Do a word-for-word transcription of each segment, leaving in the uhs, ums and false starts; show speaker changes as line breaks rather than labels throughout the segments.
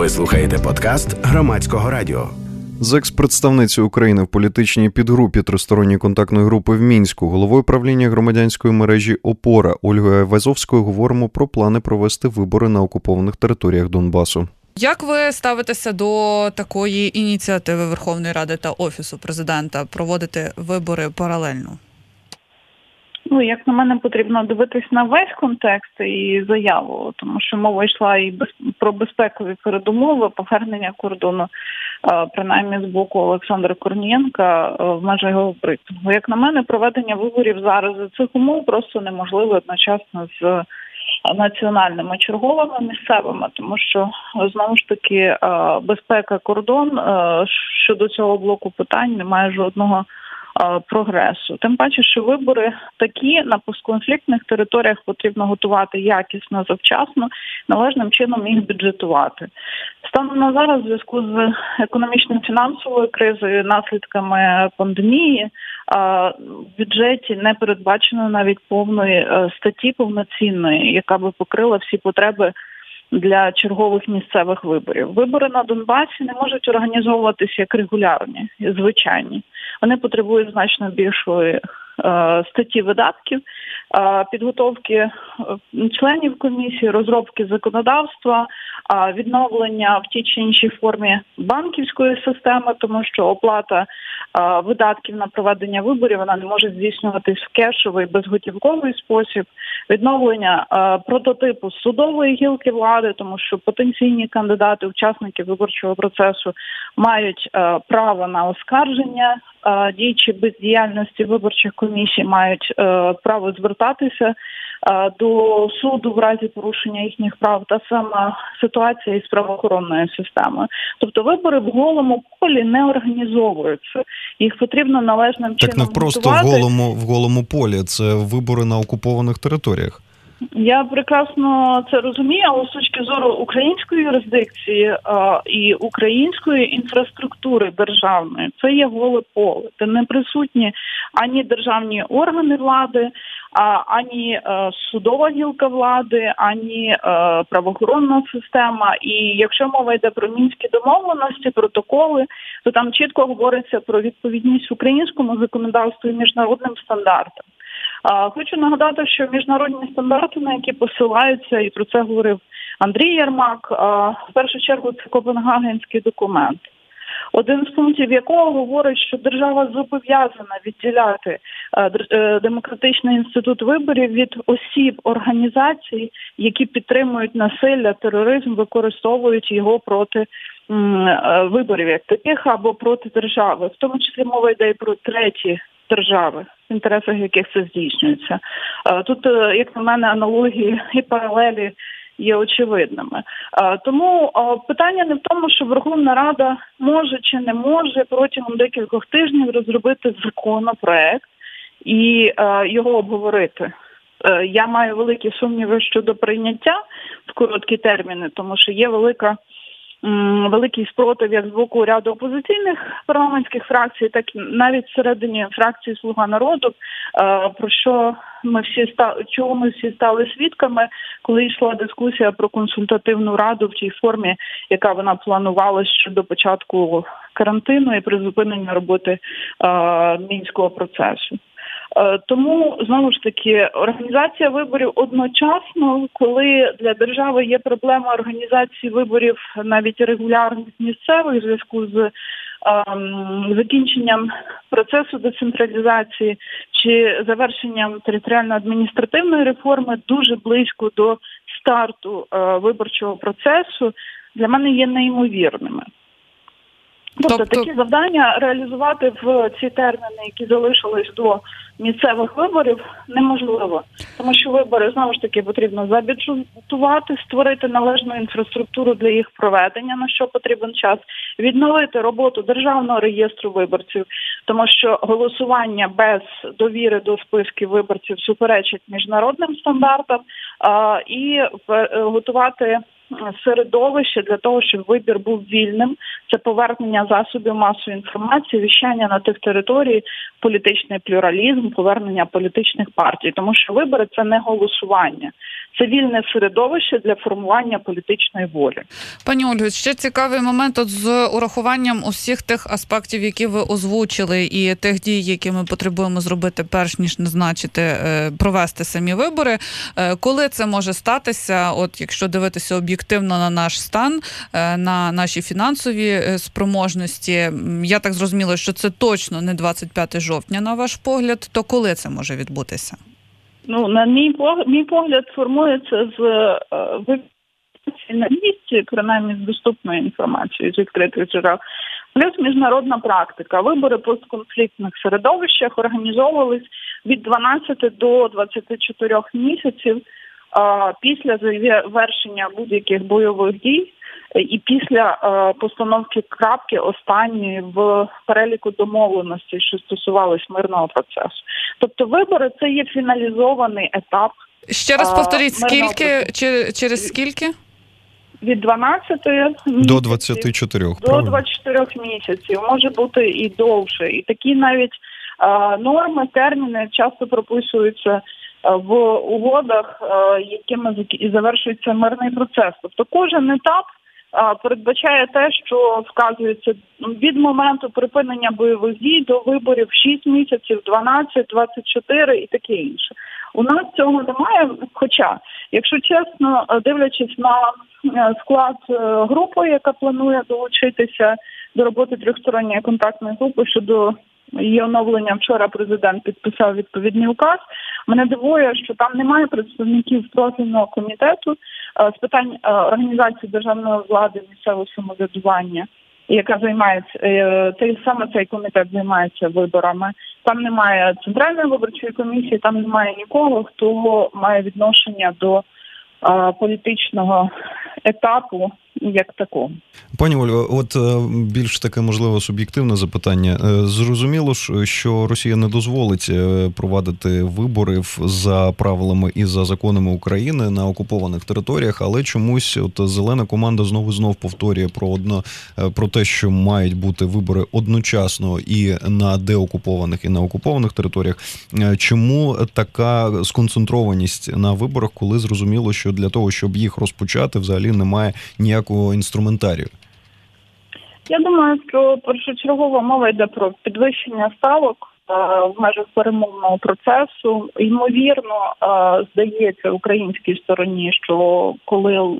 Ви слухаєте подкаст Громадського радіо.
З екс-представницею України в політичній підгрупі Тристоронньої контактної групи в Мінську, головою правління громадянської мережі «Опора» Ольгою Айвазовською говоримо про плани провести вибори на окупованих територіях Донбасу.
Як ви ставитеся до такої ініціативи Верховної Ради та Офісу Президента проводити вибори паралельно?
Ну, як на мене, потрібно дивитись на весь контекст і заяву, тому що мова йшла і без, про безпекові передумови, повернення кордону, принаймні з боку Олександра Корнієнка в межах його брифінгу. Як на мене, проведення виборів зараз за цих умов просто неможливо одночасно з національними черговими місцевими, тому що, знову ж таки, безпека, кордон, щодо цього блоку питань немає жодного прогресу. Тим паче, що вибори такі на постконфліктних територіях потрібно готувати якісно, завчасно, належним чином їх бюджетувати. Станом на зараз, в зв'язку з економічно-фінансовою кризою, наслідками пандемії, в бюджеті не передбачено навіть повної статті повноцінної, яка би покрила всі потреби для чергових місцевих виборів. Вибори на Донбасі не можуть організовуватися як регулярні, звичайні. Вони потребують значно більшої е, статті видатків, е, підготовки членів комісії, розробки законодавства, е, відновлення в тій чи іншій формі банківської системи, тому що оплата е, видатків на проведення виборів вона не може здійснюватись в кешовий, безготівковий спосіб, відновлення е, прототипу судової гілки влади, тому що потенційні кандидати, учасники виборчого процесу мають е, право на оскарження е, діючі бездіяльності виборчих комісій, мають е, право звертатися е, до суду в разі порушення їхніх прав, та сама ситуація із правоохоронною системою. Тобто вибори в голому полі не організовуються. Їх потрібно належним
так
чином
не просто
готувати.
в голому, в голому полі, це вибори на окупованих територіях.
Я прекрасно це розумію, але з точки зору української юрисдикції а, і української інфраструктури державної, це є голе поле. Де не присутні ані державні органи влади, а, ані а, судова гілка влади, ані а, правоохоронна система. І якщо мова йде про мінські домовленості, протоколи, то там чітко говориться про відповідність українському законодавству і міжнародним стандартам. Хочу нагадати, що міжнародні стандарти, на які посилаються, і про це говорив Андрій Єрмак, в першу чергу це Копенгагенський документ, один з пунктів якого говорить, що держава зобов'язана відділяти демократичний інститут виборів від осіб, організацій, які підтримують насилля, тероризм, використовують його проти виборів як таких або проти держави. В тому числі мова йде і про треті держави, в інтересах яких це здійснюється. Тут, як на мене, аналогії і паралелі є очевидними. Тому питання не в тому, що Верховна Рада може чи не може протягом декількох тижнів розробити законопроект і його обговорити. Я маю великі сумніви щодо прийняття в короткі терміни, тому що є велика великий спротив як з боку ряду опозиційних парламентських фракцій, так і навіть всередині фракції «Слуга народу», про що ми всі стали, чого ми всі стали свідками, коли йшла дискусія про консультативну раду в тій формі, яка вона планувалася щодо початку карантину і призупинення роботи мінського процесу. Тому, знову ж таки, організація виборів одночасно, коли для держави є проблема організації виборів навіть регулярних місцевих в зв'язку з ем, закінченням процесу децентралізації чи завершенням територіально-адміністративної реформи дуже близько до старту е, виборчого процесу, для мене є неймовірними. Тобто, тобто такі завдання реалізувати в ці терміни, які залишились до місцевих виборів, неможливо. Тому що вибори, знову ж таки, потрібно забюджетувати, створити належну інфраструктуру для їх проведення, на що потрібен час, відновити роботу Державного реєстру виборців, тому що голосування без довіри до списків виборців суперечить міжнародним стандартам, а, і готувати середовище для того, щоб вибір був вільним, це повернення засобів масової інформації, віщання на тих територіях, політичний плюралізм, повернення політичних партій. Тому що вибори – це не голосування. Це вільне середовище для формування політичної волі.
Пані Ольго, ще цікавий момент от з урахуванням усіх тих аспектів, які ви озвучили, і тих дій, які ми потребуємо зробити, перш ніж назначити, провести самі вибори. Коли це може статися, от якщо дивитися об'єктивно на наш стан, на наші фінансові спроможності, я так зрозуміла, що це точно не двадцять п'яте жовтня, на ваш погляд, то коли це може відбутися?
Ну, на мій погляд, мій погляд формується з е, на місці, принаймні з доступної інформації, з відкритих джерел. Плюс міжнародна практика. Вибори в постконфліктних середовищах організовувались від дванадцяти до двадцяти чотирьох місяців е, після завершення будь-яких бойових дій і після е, постановки крапки останньої в переліку домовленостей, що стосувались мирного процесу. Тобто вибори – це є фіналізований етап.
Ще раз повторіть, скільки, чи, через скільки?
Від дванадцяти
до двадцяти чотирьох.
До правильно? двадцяти чотирьох місяців. Може бути і довше. І такі навіть е, норми, терміни часто прописуються в угодах, е, якими завершується мирний процес. Тобто кожен етап передбачає те, що вказується від моменту припинення бойових дій до виборів шість місяців, дванадцять, двадцять чотири і таке інше. У нас цього немає, хоча, якщо чесно, дивлячись на склад групи, яка планує долучитися до роботи трьохсторонньої контактної групи щодо її оновлення, вчора президент підписав відповідний указ. Мене дивує, що там немає представників профільного комітету з питань організації державної влади, місцевого самоврядування, яка займається, цей, саме цей комітет займається виборами. Там немає Центральної виборчої комісії, там немає нікого, хто має відношення до а, політичного етапу як такого.
Пані Ольго, от більш таке, можливо, суб'єктивне запитання. Зрозуміло ж, що Росія не дозволить провадити вибори за правилами і за законами України на окупованих територіях, але чомусь от зелена команда знову знов повторює про одно, про те, що мають бути вибори одночасно і на деокупованих, і на окупованих територіях. Чому така сконцентрованість на виборах, коли зрозуміло, що для того, щоб їх розпочати, взагалі немає ніякого інструментарію?
Я думаю, що першочергова мова йде про підвищення ставок е, в межах перемовного процесу. Ймовірно, е, здається українській стороні, що коли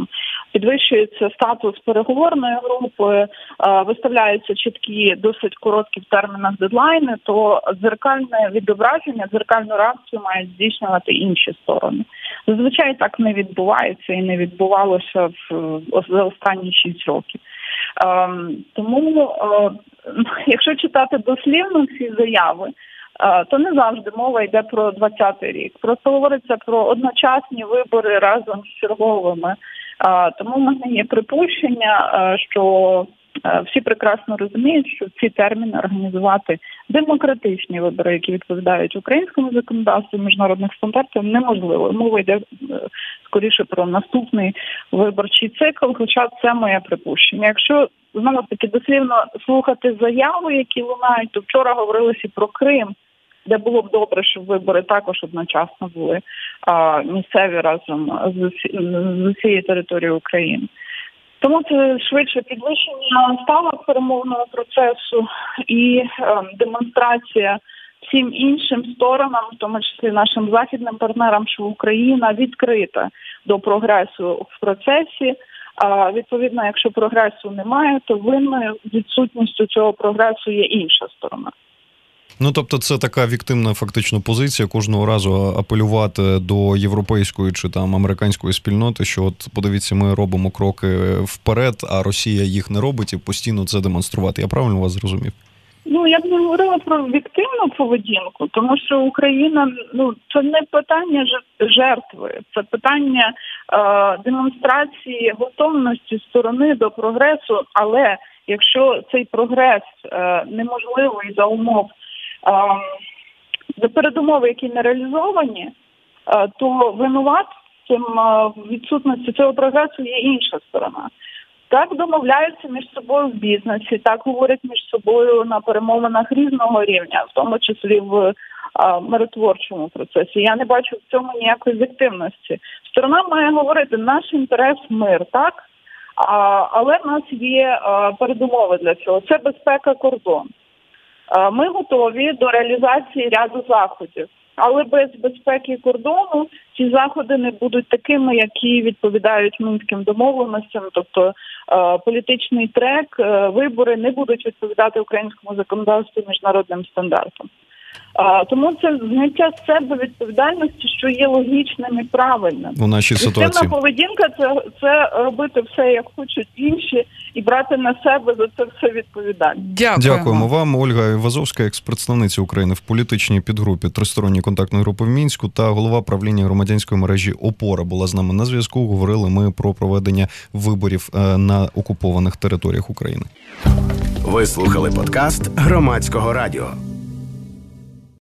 підвищується статус переговорної групи, е, виставляються чіткі, досить короткі в термінах дедлайни, то дзеркальне відображення, дзеркальну реакцію мають здійснювати інші сторони. Зазвичай так не відбувається і не відбувалося в, за останні шість років. Е, тому, е, якщо читати дослівно ці заяви, е, то не завжди мова йде про двадцятий рік. Просто говориться про одночасні вибори разом з черговими. Е, тому в мене є припущення, е, що всі прекрасно розуміють, що в ці терміни організувати демократичні вибори, які відповідають українському законодавству, міжнародних стандартів, неможливо. Мова йде скоріше про наступний виборчий цикл, хоча це моє припущення. Якщо, знову таки, дослівно слухати заяви, які лунають, то вчора говорилося про Крим, де було б добре, щоб вибори також одночасно були а, місцеві разом з, усі, з усієї території України. Тому це швидше підвищення ставок перемовного процесу і е, демонстрація всім іншим сторонам, в тому числі нашим західним партнерам, що Україна відкрита до прогресу в процесі. А відповідно, якщо прогресу немає, то винною відсутністю цього прогресу є інша сторона.
Ну, тобто це така віктимна фактично позиція кожного разу апелювати до європейської чи там американської спільноти, що от подивіться, ми робимо кроки вперед, а Росія їх не робить і постійно це демонструвати. Я правильно вас зрозумів?
Ну, я б не говорила про віктивну поведінку, тому що Україна, ну, це не питання жертви, це питання е, демонстрації готовності сторони до прогресу, але якщо цей прогрес е, неможливий за умов, за передумови, які не реалізовані, то винуватцем відсутності цього прогресу є інша сторона. Так домовляються між собою в бізнесі, так говорять між собою на перемовинах різного рівня, в тому числі в а, миротворчому процесі. Я не бачу в цьому ніякої об'єктивності. Сторона має говорити, наш інтерес – мир, так? А, але в нас є а, передумови для цього. Це безпека кордону. А, ми готові до реалізації ряду заходів. Але без безпеки кордону ці заходи не будуть такими, які відповідають мінським домовленостям. Тобто е, політичний трек, е, вибори не будуть відповідати українському законодавству і міжнародним стандартам. Е, тому це зняття з себе відповідальності, що є логічним і правильним.
У нашій ситуації.
Системна поведінка – це, це робити все, як хочуть інші, і брати на себе за це все відповідальність.
Дякуємо.
Дякуємо вам. Ольга Айвазовська, екс-представниця України в політичній підгрупі Тристоронньої контактної групи в Мінську та голова правління громадянської мережі «Опора» була з нами на зв'язку. Говорили ми про проведення виборів на окупованих територіях України.
Ви слухали подкаст Громадського радіо.